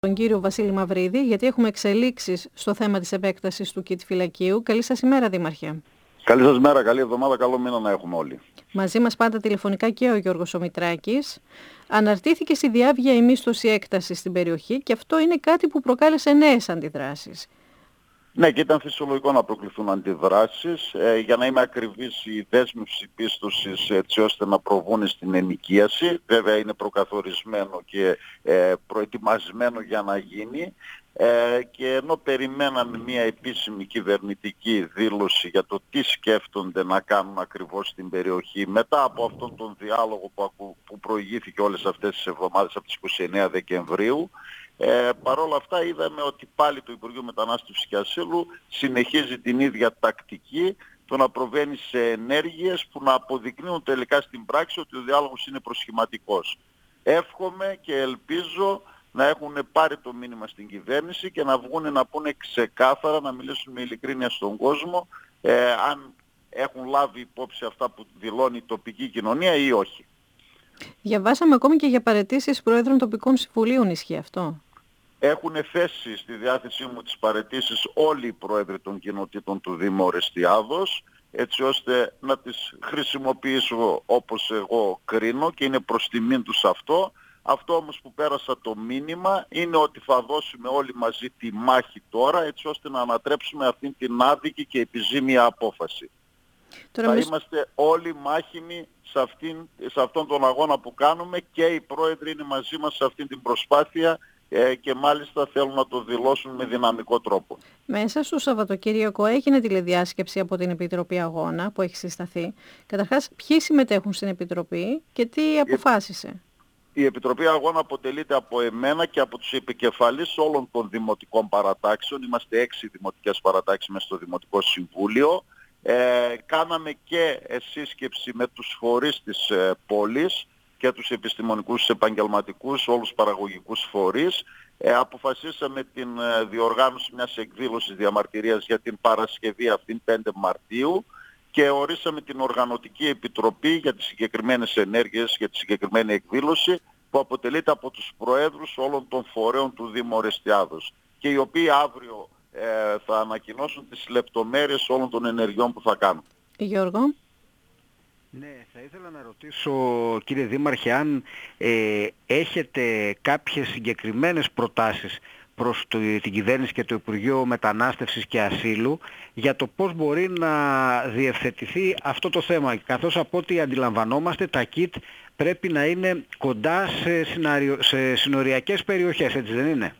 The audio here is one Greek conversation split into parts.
Τον κύριο Βασίλη Μαυρίδη, γιατί έχουμε εξελίξεις στο θέμα της επέκτασης του ΚΙΤ Φυλακίου. Καλή σας ημέρα, Δήμαρχε. Καλή σας μέρα, καλή εβδομάδα, καλό μήνα να έχουμε όλοι. Μαζί μας πάντα τηλεφωνικά και ο Γιώργος Ομητράκης. Αναρτήθηκε στη διάβγεια η μίσθωση έκταση στην περιοχή και αυτό είναι κάτι που προκάλεσε νέες αντιδράσεις. Ναι, και ήταν φυσιολογικό να προκληθούν αντιδράσεις. Για να είμαι ακριβής, η δέσμευση πίστοσης έτσι ώστε να προβούν στην ενοικίαση. Βέβαια είναι προκαθορισμένο και προετοιμασμένο για να γίνει. Και ενώ περιμέναμε μια επίσημη κυβερνητική δήλωση για το τι σκέφτονται να κάνουν ακριβώς στην περιοχή, μετά από αυτόν τον διάλογο που προηγήθηκε όλες αυτές τις εβδομάδες από τις 29 Δεκεμβρίου, παρόλα αυτά είδαμε ότι πάλι το Υπουργείο Μετανάστευσης και Ασύλου συνεχίζει την ίδια τακτική, το να προβαίνει σε ενέργειες που να αποδεικνύουν τελικά στην πράξη ότι ο διάλογος είναι προσχηματικός. Εύχομαι και ελπίζω να έχουν πάρει το μήνυμα στην κυβέρνηση και να βγουν να πούνε ξεκάθαρα, να μιλήσουν με ειλικρίνεια στον κόσμο, αν έχουν λάβει υπόψη αυτά που δηλώνει η τοπική κοινωνία ή όχι. Διαβάσαμε ακόμη και για παραιτήσεις προέδρων τοπικών συμβουλίων, ισχύει αυτό? Έχουν θέσει στη διάθεσή μου τις παραιτήσεις όλοι οι πρόεδροι των κοινοτήτων του Δήμου Ορεστιάδος, έτσι ώστε να τις χρησιμοποιήσω όπως εγώ κρίνω και είναι προς τιμήν τους αυτό. Αυτό όμως που πέρασα το μήνυμα είναι ότι θα δώσουμε όλοι μαζί τη μάχη τώρα, έτσι ώστε να ανατρέψουμε αυτήν την άδικη και επιζήμια απόφαση. Θα είμαστε όλοι μάχημοι σε αυτόν τον αγώνα που κάνουμε και οι πρόεδροι είναι μαζί μας σε αυτήν την προσπάθεια και μάλιστα θέλουν να το δηλώσουν με δυναμικό τρόπο. Μέσα στο Σαββατοκύριακο έγινε τηλεδιάσκεψη από την Επιτροπή Αγώνα που έχει συσταθεί. Καταρχάς, ποιοι συμμετέχουν στην Επιτροπή και τι αποφάσισε? Η Επιτροπή Αγώνα αποτελείται από εμένα και από τους επικεφαλείς όλων των δημοτικών παρατάξεων. Είμαστε 6 δημοτικές παρατάξεις μέσα στο Δημοτικό Συμβούλιο. Κάναμε και σύσκεψη με τους φορείς της πόλης και τους επιστημονικούς, επαγγελματικούς, όλους τους παραγωγικούς φορείς. Αποφασίσαμε την διοργάνωση μιας εκδήλωσης διαμαρτυρίας για την Παρασκευή αυτήν 5 Μαρτίου και ορίσαμε την Οργανωτική Επιτροπή για τις συγκεκριμένες ενέργειες, για τη συγκεκριμένη εκδήλωση που αποτελείται από τους προέδρους όλων των φορέων του Δήμου Ορεστιάδος και οι οποίοι αύριο θα ανακοινώσουν τις λεπτομέρειες όλων των ενεργειών που θα κάνουν. Γιώργο. Ναι, θα ήθελα να ρωτήσω, κύριε Δήμαρχε, αν έχετε κάποιες συγκεκριμένες προτάσεις προς την κυβέρνηση και το Υπουργείο Μετανάστευσης και Ασύλου για το πώς μπορεί να διευθετηθεί αυτό το θέμα, καθώς από ό,τι αντιλαμβανόμαστε τα ΚΙΤ πρέπει να είναι κοντά σε συνοριακές περιοχές, έτσι δεν είναι?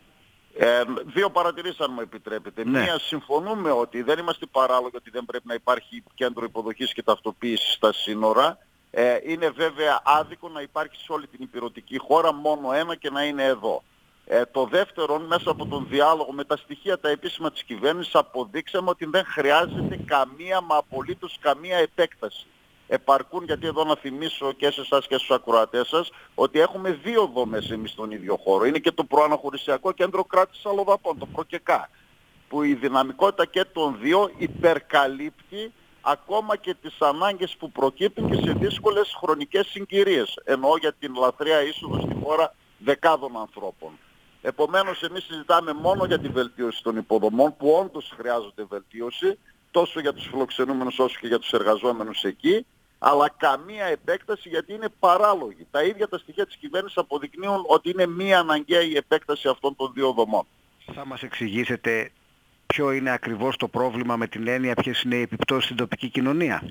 Δύο παρατηρήσεις αν μου επιτρέπετε. Ναι. Μία, συμφωνούμε ότι δεν είμαστε παράλογοι ότι δεν πρέπει να υπάρχει κέντρο υποδοχής και ταυτοποίησης στα σύνορα. Είναι βέβαια άδικο να υπάρχει σε όλη την ηπειρωτική χώρα μόνο ένα και να είναι εδώ. Το δεύτερο, μέσα από τον διάλογο με τα στοιχεία τα επίσημα της κυβέρνησης αποδείξαμε ότι δεν χρειάζεται καμία, μα απολύτως καμία επέκταση. Επαρκούν, γιατί εδώ να θυμίσω και σε εσάς και στους ακροατές σας, ότι έχουμε 2 δομές εμείς στον ίδιο χώρο. Είναι και το προαναχωρησιακό κέντρο κράτησης αλλοδαπών, το ΠΡΟΚΕΚΑ, που η δυναμικότητα και των 2 υπερκαλύπτει ακόμα και τις ανάγκες που προκύπτουν και σε δύσκολες χρονικές συγκυρίες. Εννοώ για την λαθρέα είσοδο στη χώρα δεκάδων ανθρώπων. Επομένως εμείς συζητάμε μόνο για τη βελτίωση των υποδομών που όντως χρειάζονται βελτίωση, τόσο για τους φιλοξενούμενους όσο και για τους εργαζόμενους εκεί, αλλά καμία επέκταση γιατί είναι παράλογη. Τα ίδια τα στοιχεία της κυβέρνησης αποδεικνύουν ότι είναι μία αναγκαία η επέκταση αυτών των 2 δομών. Θα μας εξηγήσετε ποιο είναι ακριβώς το πρόβλημα με την έννοια ποιες είναι οι επιπτώσεις στην τοπική κοινωνία?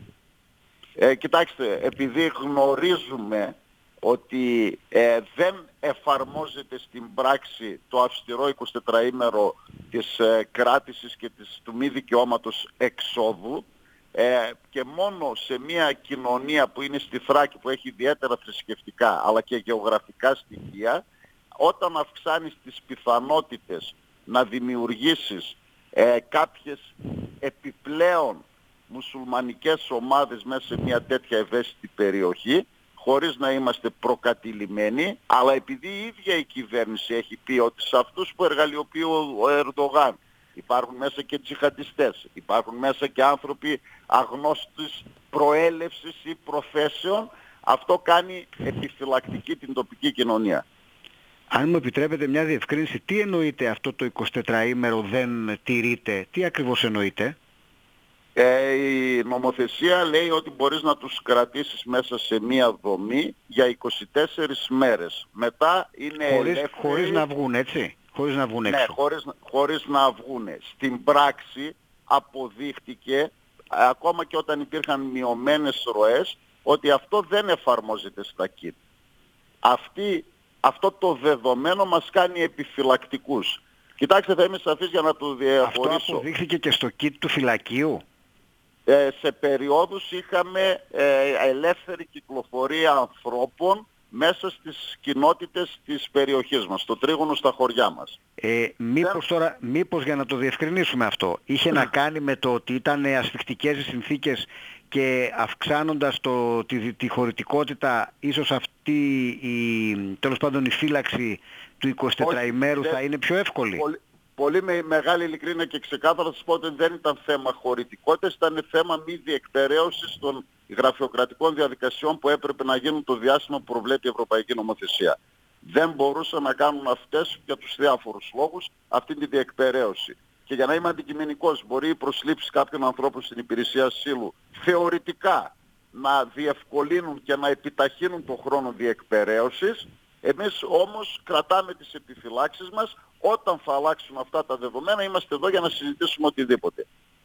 Κοιτάξτε, επειδή γνωρίζουμε ότι δεν εφαρμόζεται στην πράξη το αυστηρό 24ήμερο της κράτησης και του μη δικαιώματος εξόδου και μόνο σε μια κοινωνία που είναι στη Θράκη, που έχει ιδιαίτερα θρησκευτικά αλλά και γεωγραφικά στοιχεία, όταν αυξάνεις τις πιθανότητες να δημιουργήσεις κάποιες επιπλέον μουσουλμανικές ομάδες μέσα σε μια τέτοια ευαίσθητη περιοχή, χωρίς να είμαστε προκατηλημένοι, αλλά επειδή η ίδια η κυβέρνηση έχει πει ότι σε αυτούς που εργαλειοποιεί ο Ερντογάν υπάρχουν μέσα και τζιχαντιστές, υπάρχουν μέσα και άνθρωποι αγνώστης προέλευσης ή προθέσεων, αυτό κάνει επιφυλακτική την τοπική κοινωνία. Αν μου επιτρέπετε μια διευκρίνηση, τι εννοείται αυτό το 24ήμερο δεν τηρείται, τι ακριβώς εννοείται? Η νομοθεσία λέει ότι μπορείς να τους κρατήσεις μέσα σε μία δομή για 24 μέρες. Μετά είναι ελεύθεροι... Χωρίς να βγουν, έτσι? Χωρίς να βγουν έξω. Ναι, χωρίς να βγουν. Στην πράξη αποδείχτηκε, ακόμα και όταν υπήρχαν μειωμένες ροές, ότι αυτό δεν εφαρμόζεται στα kit. Αυτό το δεδομένο μας κάνει επιφυλακτικούς. Κοιτάξτε, θα είμαι σαφής για να το διαχωρίσω. Αυτό αποδείχθηκε και στο kit του φυλακίου? Σε περιόδους είχαμε ελεύθερη κυκλοφορία ανθρώπων μέσα στις κοινότητες της περιοχής μας, στο τρίγωνο στα χωριά μας. Μήπως για να το διευκρινίσουμε αυτό, είχε να κάνει με το ότι ήταν ασφικτικές οι συνθήκες και αυξάνοντας τη χωρητικότητα, ίσως αυτή τέλος πάντων η φύλαξη του 24ημέρου θα είναι πιο εύκολη? Πολύ με μεγάλη ειλικρίνεια και ξεκάθαρα θα σας πω ότι δεν ήταν θέμα χωρητικότητας, ήταν θέμα μη διεκπεραίωσης των γραφειοκρατικών διαδικασιών που έπρεπε να γίνουν το διάστημα που προβλέπει η Ευρωπαϊκή Νομοθεσία. Δεν μπορούσαν να κάνουν αυτές για τους διάφορους λόγους αυτή τη διεκπεραίωση. Και για να είμαι αντικειμενικός, μπορεί οι προσλήψεις κάποιων ανθρώπων στην υπηρεσία ασύλου θεωρητικά να διευκολύνουν και να επιταχύνουν τον χρόνο διεκπεραίωσης. Εμείς όμως κρατάμε τις επιφυλάξεις μας. Όταν θα αλλάξουν αυτά τα δεδομένα είμαστε εδώ για να συζητήσουμε οτιδήποτε.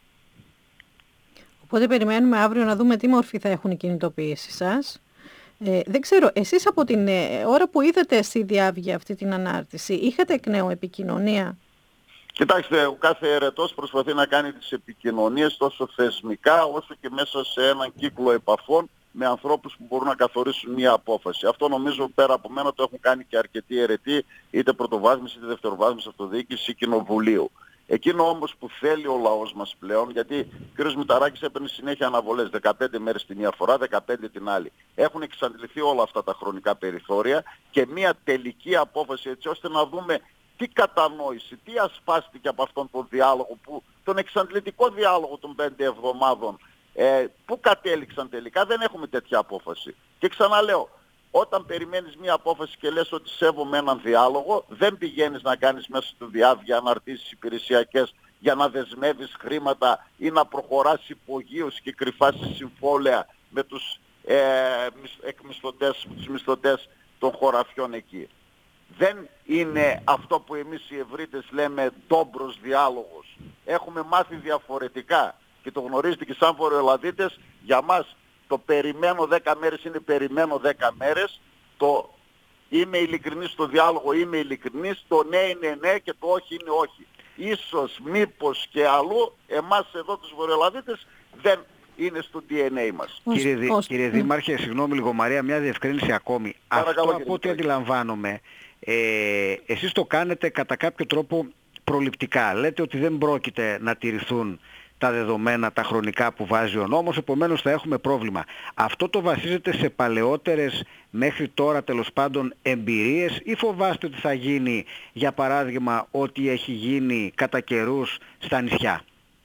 Οπότε περιμένουμε αύριο να δούμε τι μορφή θα έχουν οι κινητοποιήσεις σας. Δεν ξέρω, εσείς από την ώρα που είδατε στη διάβγεια αυτή την ανάρτηση, είχατε εκ νέου επικοινωνία? Κοιτάξτε, ο κάθε αιρετός προσπαθεί να κάνει τις επικοινωνίες τόσο θεσμικά όσο και μέσα σε έναν κύκλο επαφών με ανθρώπους που μπορούν να καθορίσουν μια απόφαση. Αυτό νομίζω πέρα από μένα το έχουν κάνει και αρκετοί αιρετοί, είτε πρωτοβάθμιση είτε δευτεροβάθμιση αυτοδιοίκηση κοινοβουλίου. Εκείνο όμως που θέλει ο λαός μας πλέον, γιατί ο κ. Μηταράκης έπαιρνε συνέχεια αναβολές, 15 μέρες τη μία φορά, 15 την άλλη. Έχουν εξαντληθεί όλα αυτά τα χρονικά περιθώρια και μια τελική απόφαση έτσι ώστε να δούμε τι κατανόηση, τι ασπάστηκε από αυτόν τον διάλογο, τον εξαντλητικό διάλογο των 5 εβδομάδων, πού κατέληξαν τελικά, δεν έχουμε τέτοια απόφαση. Και ξαναλέω, όταν περιμένεις μια απόφαση και λες ότι σέβομαι έναν διάλογο, δεν πηγαίνεις να κάνεις μέσα στο διάβγεια αναρτήσεις υπηρεσιακές για να δεσμεύεις χρήματα ή να προχωράς υπογείως και κρυφά σε συμβόλαια με τους μισθωτές των χωραφιών εκεί. Δεν είναι αυτό που εμείς οι ευρύτες λέμε ντόμπρος διάλογος. Έχουμε μάθει διαφορετικά και το γνωρίζετε και σαν Βορειοελλαδίτες, για μας το περιμένω 10 μέρες είναι περιμένω 10 μέρες, το είμαι ειλικρινής στο διάλογο είμαι ειλικρινής, το ναι είναι ναι και το όχι είναι όχι. Ίσως, μήπως και αλλού, εμάς εδώ τους Βορειοελλαδίτες δεν είναι στο DNA μας. Κύριε Δήμαρχε, συγγνώμη λίγο Μαρία, μια διευκρίνηση ακόμη. Αυτό από ό,τι αντιλαμβάνομαι, εσείς το κάνετε κατά κάποιο τρόπο προληπτικά. Λέτε ότι δεν πρόκειται να τηρηθούν τα δεδομένα, τα χρονικά που βάζει ο νόμος, επομένως θα έχουμε πρόβλημα. Αυτό το βασίζεται σε παλαιότερες μέχρι τώρα τέλος πάντων εμπειρίες ή φοβάστε ότι θα γίνει για παράδειγμα ό,τι έχει γίνει κατά καιρούς στα νησιά?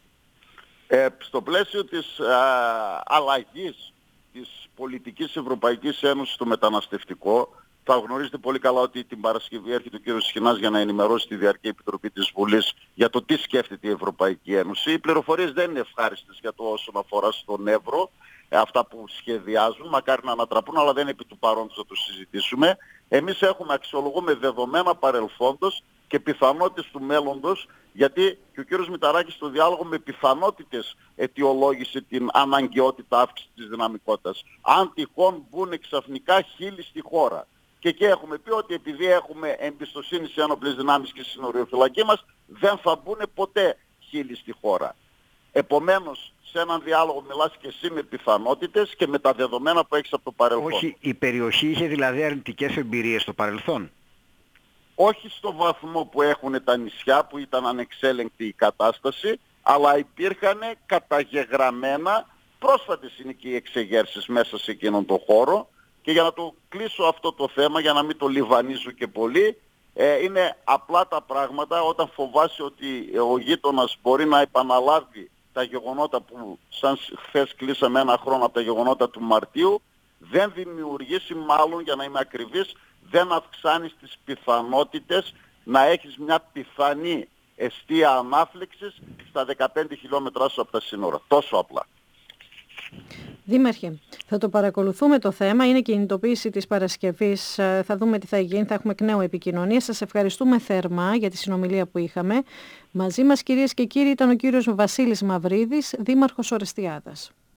Στο πλαίσιο της αλλαγής της πολιτικής Ευρωπαϊκής Ένωσης στο μεταναστευτικό, θα γνωρίζετε πολύ καλά ότι την Παρασκευή έρχεται ο κ. Σχοινάς για να ενημερώσει τη Διαρκή Επιτροπή της Βουλής για το τι σκέφτεται η Ευρωπαϊκή Ένωση. Οι πληροφορίες δεν είναι ευχάριστες για το όσον αφορά στον Εύρο, αυτά που σχεδιάζουν, μακάρι να ανατραπούν, αλλά δεν είναι επί του παρόντος να το συζητήσουμε. Εμείς αξιολογούμε δεδομένα παρελθόντος και πιθανότητες του μέλλοντος, γιατί και ο κ. Μηταράκης στο διάλογο με πιθανότητες αιτιολόγησε την αναγκαιότητα αύξησης της δυναμικότητας. Αν τυχόν μπουν ξαφνικά χίλιοι στη χώρα. Και εκεί έχουμε πει ότι επειδή έχουμε εμπιστοσύνη σε ένοπλες δυνάμεις και στη συνοριοφυλακή μας, δεν θα μπουν ποτέ χίλιοι στη χώρα. Επομένως, σε έναν διάλογο μιλάς και εσύ με πιθανότητες και με τα δεδομένα που έχεις από το παρελθόν. Όχι, η περιοχή είχε δηλαδή αρνητικές εμπειρίες στο παρελθόν? Όχι στο βαθμό που έχουν τα νησιά που ήταν ανεξέλεγκτη η κατάσταση, αλλά υπήρχαν καταγεγραμμένα, πρόσφατες είναι και οι εξεγέρσεις μέσα σε εκείνον τον χώρο. Και για να το κλείσω αυτό το θέμα, για να μην το λιβανίζω και πολύ, είναι απλά τα πράγματα όταν φοβάσαι ότι ο γείτονας μπορεί να επαναλάβει τα γεγονότα που σαν χθες κλείσαμε ένα χρόνο από τα γεγονότα του Μαρτίου, δεν δημιουργήσει μάλλον, για να είμαι ακριβής, δεν αυξάνεις τις πιθανότητες να έχεις μια πιθανή εστία ανάφλεξης στα 15 χιλιόμετρά σου από τα σύνορα. Τόσο απλά. Δήμαρχε, θα το παρακολουθούμε το θέμα, είναι κινητοποίηση της Παρασκευής, θα δούμε τι θα γίνει, θα έχουμε εκ νέου επικοινωνία. Σας ευχαριστούμε θερμά για τη συνομιλία που είχαμε. Μαζί μας, κυρίες και κύριοι, ήταν ο κύριος Βασίλης Μαυρίδης, Δήμαρχος Ορεστιάδας.